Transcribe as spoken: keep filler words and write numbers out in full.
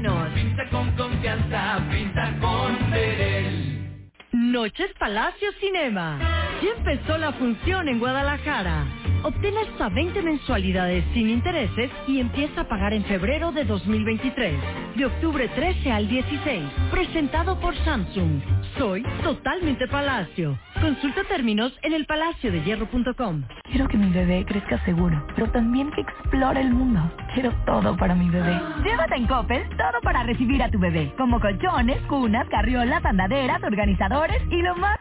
manos. Pinta con confianza, pinta con Verel. Noches Palacio Cinema. Ya empezó la función en Guadalajara. Obtén hasta veinte mensualidades sin intereses y empieza a pagar en febrero de dos mil veintitrés. De octubre trece al dieciséis. Presentado por Samsung. Soy totalmente Palacio. Consulta términos en el palacio de hierro punto com. Quiero que mi bebé crezca seguro, pero también que explore el mundo. Quiero todo para mi bebé. Llévate en Coppel todo para recibir a tu bebé, como colchones, cunas, carriolas, andaderas, organizadores y lo más